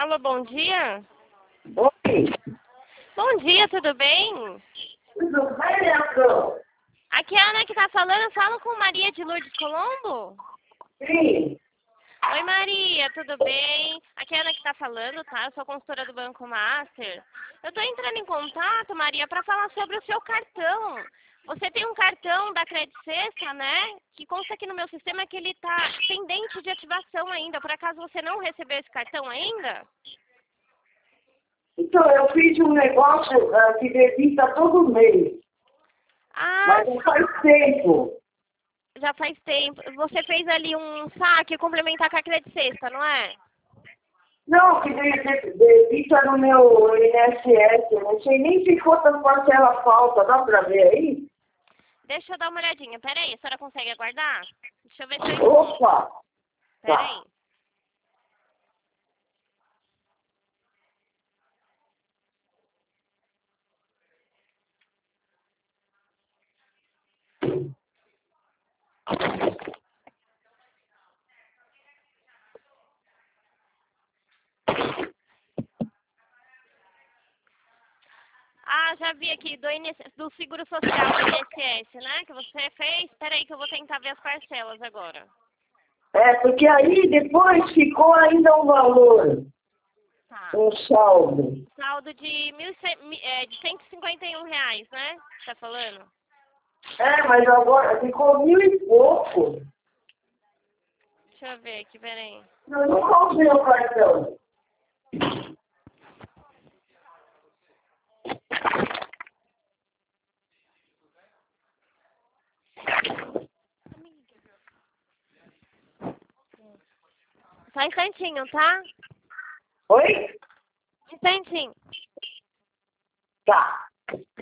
Alô, bom dia. Oi, Bom dia, tudo bem? tudo bem, Leandro? Aqui é a Ana que tá falando, eu falo com Maria de Lourdes Colombo. Sim. Oi, Maria, tudo bem? Aqui é a Ana que tá falando, tá? Eu sou consultora do Banco Master. Eu tô entrando em contato, Maria, para falar sobre o seu cartão. Você tem um cartão da Credit Sexta, né? Que consta aqui no meu sistema que ele tá pendente de ativação ainda. Por acaso você não recebeu esse cartão ainda? Então, eu fiz um negócio que debita todo mês, Ah, mas não faz tempo. já faz tempo. Você fez ali um saque complementar com a Credit Sexta, não é? Não, que debita no meu INSS, eu não sei nem se quantas parcelas falta, dá pra ver aí? Deixa eu dar uma olhadinha. Pera aí, a senhora consegue aguardar? Deixa eu ver se eu encontro. Opa, Pera tá. aí. Ah, já vi aqui do Seguro Social do INSS, né? Que você fez. Pera aí que eu vou tentar ver as parcelas agora. Porque aí depois ficou ainda um valor, Tá. um saldo. Saldo de, de R$ 151, né? Tá falando? Mas agora ficou 1.000 e pouco. Deixa eu ver aqui, pera aí. Eu não comprei o cartão. Só um instantinho, tá? Oi? Um instantinho. Tá.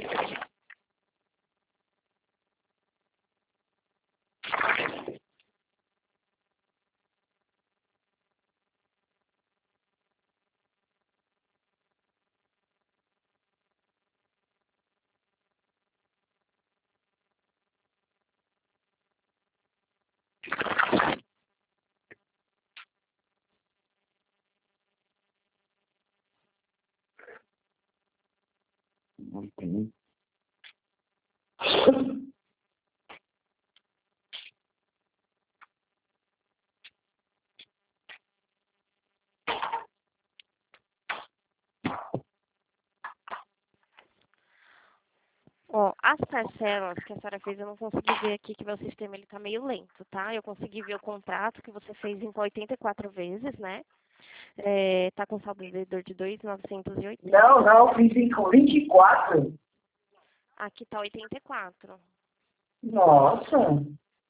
Ó, as parcelas que a senhora fez, eu não consegui ver aqui que meu sistema ele tá meio lento, tá? Eu consegui ver o contrato que você fez em 84 vezes, né? Tá com saldo devedor de 2.980. Não, fiz com 24. Aqui tá 84. Nossa,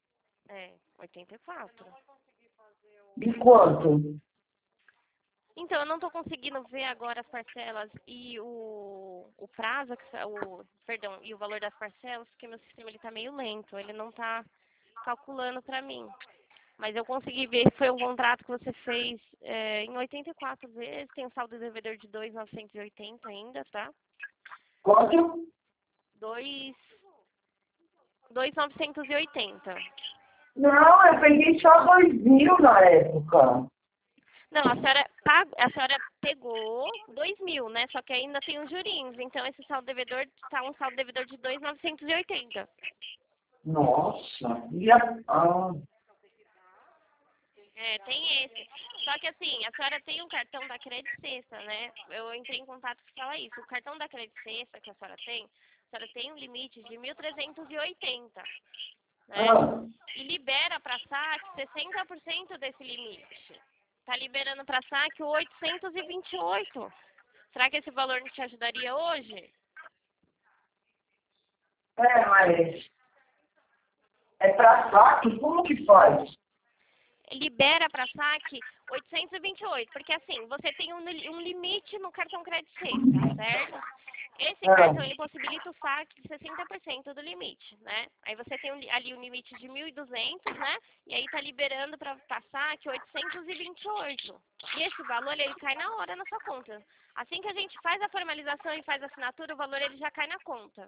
84. de quanto? Então, eu não tô conseguindo ver agora as parcelas e o prazo, perdão, e o valor das parcelas, porque meu sistema ele tá meio lento, ele não tá calculando pra mim. Mas eu consegui ver que foi um contrato que você fez em 84 vezes, tem um saldo devedor de 2.980 ainda, tá? Quanto? 2.980. Não, eu peguei só 2.000 na época. Não, a senhora pegou 2.000, né? Só que ainda tem os jurinhos. Então, esse saldo devedor tá um saldo devedor de 2.980. Nossa, Tem esse. Só que assim, a senhora tem um cartão da Credit Sexta, né? Eu entrei em contato para falar isso. O cartão da Credit Sexta que a senhora tem um limite de 1.380, né? ah, E libera para saque 60% desse limite. Tá liberando para saque 828. Será que esse valor não te ajudaria hoje? mas é pra saque? Como que faz? Libera para saque 828, porque assim, você tem um limite no cartão Credit Sexta, certo? Esse Ah, cartão ele possibilita o saque de 60% do limite, né? Aí você tem ali um limite de 1.200, né? E aí tá liberando para saque 828. E esse valor ele cai na hora na sua conta. Assim que a gente faz a formalização e faz a assinatura, o valor ele já cai na conta.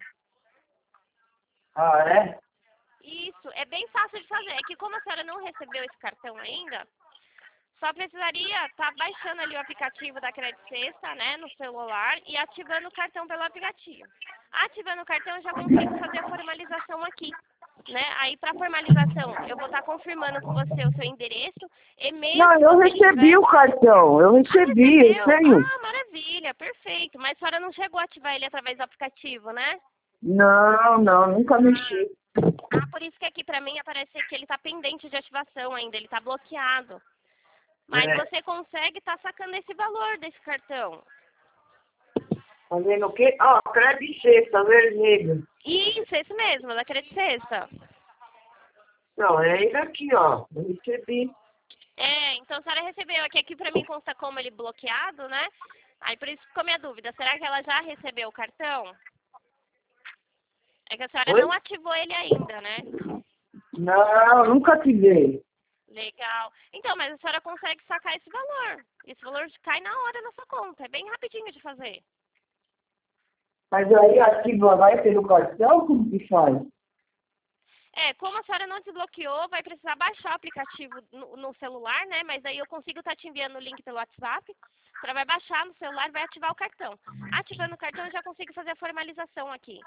é? Isso, é bem fácil de fazer. É que como a senhora não recebeu esse cartão ainda, Só precisaria estar baixando ali o aplicativo da Credit Sexta, né, no celular e ativando o cartão pelo aplicativo. Ativando o cartão, eu já consigo fazer a formalização aqui, né? Aí, para formalização, eu vou estar confirmando com você o seu endereço, e-mail Não, que eu você recebi tiver. o cartão. Eu recebi, eu Recebeu? tenho. Ah, maravilha, perfeito. Mas a senhora não chegou a ativar ele através do aplicativo, né? Não, não, nunca mexi. Ah, por isso que aqui para mim aparece que ele está pendente de ativação ainda, ele está bloqueado. Mas É. você consegue estar sacando esse valor desse cartão. Fazendo o quê? Ó, Credit Sexta, vermelho. Isso, esse mesmo, da Credit Sexta. Não, é ele aqui, ó. Eu recebi. É, então a senhora recebeu. Aqui pra mim consta como ele bloqueado, né? Aí por isso ficou minha dúvida. Será que ela já recebeu o cartão? É que a senhora Oi? não ativou ele ainda, né? Não, nunca ativei. Legal. Então, mas a senhora consegue sacar esse valor. Esse valor cai na hora na sua conta. É bem rapidinho de fazer. Mas aí ativa, vai pelo cartão? Como que faz? É, como a senhora não desbloqueou, vai precisar baixar o aplicativo no celular, né? Mas aí eu consigo estar te enviando o link pelo WhatsApp. A senhora vai baixar no celular e vai ativar o cartão. Ativando o cartão, eu já consigo fazer a formalização aqui.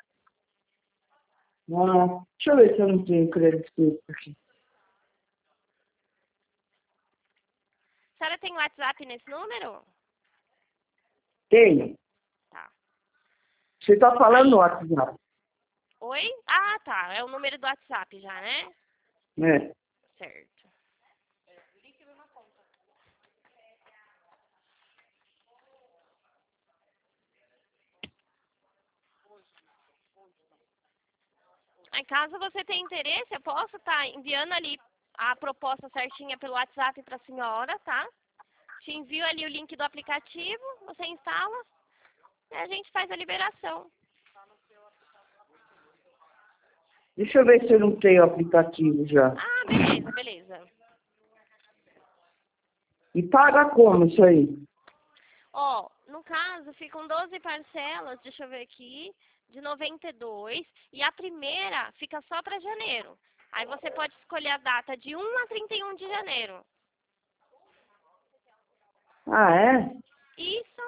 Ah, deixa eu ver se eu não tenho Credit Sexta aqui. A senhora tem WhatsApp nesse número? Tenho. Tá. Você tá falando no WhatsApp, Oi? Ah, tá. É o número do WhatsApp já, né? né? Certo. Em caso você tenha interesse, eu posso estar enviando ali a proposta certinha pelo WhatsApp para a senhora, tá? Te envio ali o link do aplicativo, você instala e a gente faz a liberação. Deixa eu ver se eu não tenho aplicativo já. Ah, beleza, beleza. E paga como isso aí? Ó, no caso, ficam 12 parcelas, deixa eu ver aqui, de 92, e a primeira fica só para janeiro. Aí você pode escolher a data de 1 a 31 de janeiro. Ah, é? Isso.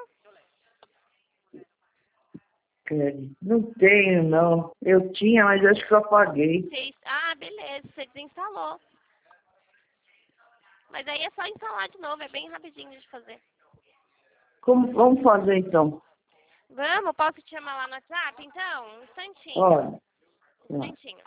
Não tenho, não. Eu tinha, mas acho que eu apaguei. Ah, beleza, você desinstalou. Mas aí é só instalar de novo, é bem rapidinho de fazer. Como, vamos fazer então? Vamos, posso te chamar lá no WhatsApp, então? Um instantinho. Olha. Um instantinho.